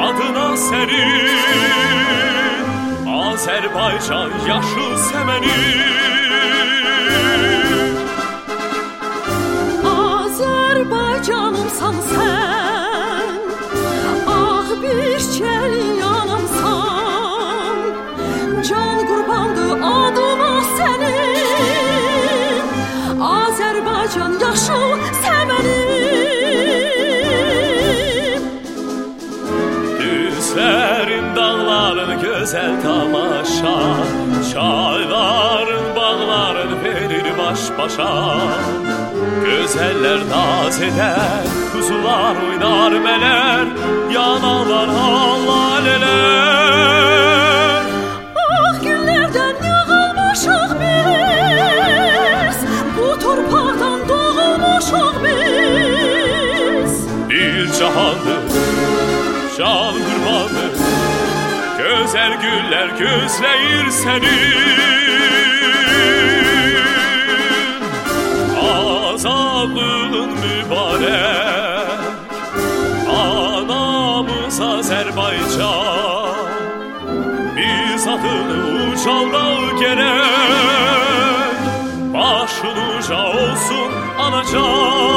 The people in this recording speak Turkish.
adına senin Azerbaycan yaşıl semenim. Azerbaycanımsan sen, ah bir çelyanımsan, can qurbandı adıma senin Azerbaycan yaşıl semenim. Düzlerin dağların güzel tamaşa, çayların bağların verir baş başa. Güzeller naz eder, kuzular oynar meler, yanarlar halaneler. Ah günlerden yığılmışıq biz, bu torpaqdan doğulmuşuq biz. Bir cahandır, can qurbandır, güzel güller gözləyir səni. Azadlığın mübarək, anamız Azərbaycan, biz adını ucalmaq gerək, başın uca olsun anacan.